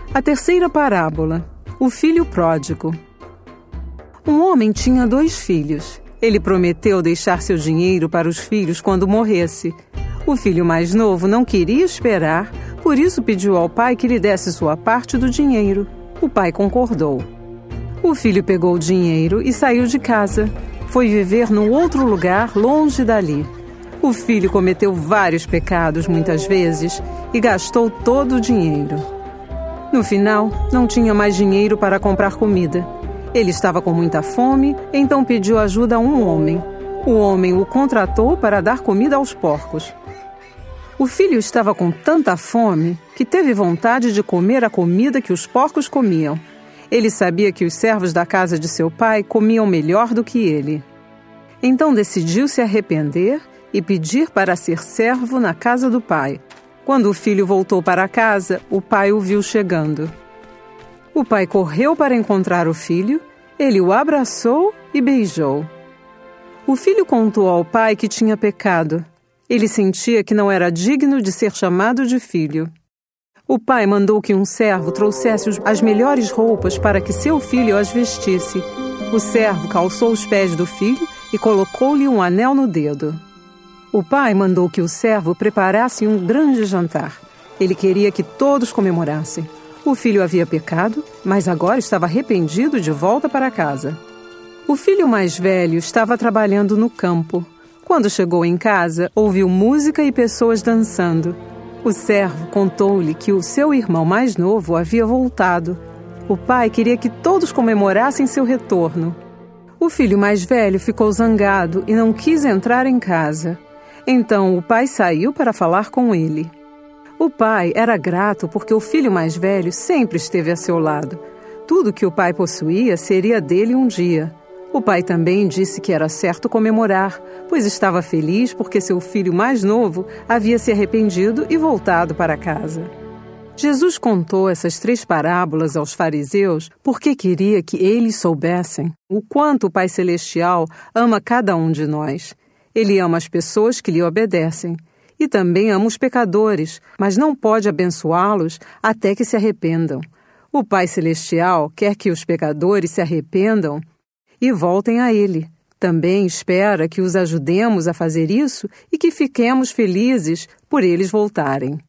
A terceira parábola, o filho pródigo. Um homem tinha 2 filhos. Ele prometeu deixar seu dinheiro para os filhos quando morresse. O filho mais novo não queria esperar, por isso pediu ao pai que lhe desse sua parte do dinheiro. O pai concordou. O filho pegou o dinheiro e saiu de casa. Foi viver num outro lugar, longe dali. O filho cometeu vários pecados muitas vezes e gastou todo o dinheiro. No final, não tinha mais dinheiro para comprar comida. Ele estava com muita fome, então pediu ajuda a um homem. O homem o contratou para dar comida aos porcos. O filho estava com tanta fome que teve vontade de comer a comida que os porcos comiam. Ele sabia que os servos da casa de seu pai comiam melhor do que ele. Então decidiu se arrepender e pedir para ser servo na casa do pai. Quando o filho voltou para casa, o pai o viu chegando. O pai correu para encontrar o filho, ele o abraçou e beijou. O filho contou ao pai que tinha pecado. Ele sentia que não era digno de ser chamado de filho. O pai mandou que um servo trouxesse as melhores roupas para que seu filho as vestisse. O servo calçou os pés do filho e colocou-lhe um anel no dedo. O pai mandou que o servo preparasse um grande jantar. Ele queria que todos comemorassem. O filho havia pecado, mas agora estava arrependido de volta para casa. O filho mais velho estava trabalhando no campo. Quando chegou em casa, ouviu música e pessoas dançando. O servo contou-lhe que o seu irmão mais novo havia voltado. O pai queria que todos comemorassem seu retorno. O filho mais velho ficou zangado e não quis entrar em casa. Então o pai saiu para falar com ele. O pai era grato porque o filho mais velho sempre esteve a seu lado. Tudo que o pai possuía seria dele um dia. O pai também disse que era certo comemorar, pois estava feliz porque seu filho mais novo havia se arrependido e voltado para casa. Jesus contou essas 3 parábolas aos fariseus porque queria que eles soubessem o quanto o Pai Celestial ama cada um de nós. Ele ama as pessoas que lhe obedecem e também ama os pecadores, mas não pode abençoá-los até que se arrependam. O Pai Celestial quer que os pecadores se arrependam e voltem a Ele. Também espera que os ajudemos a fazer isso e que fiquemos felizes por eles voltarem.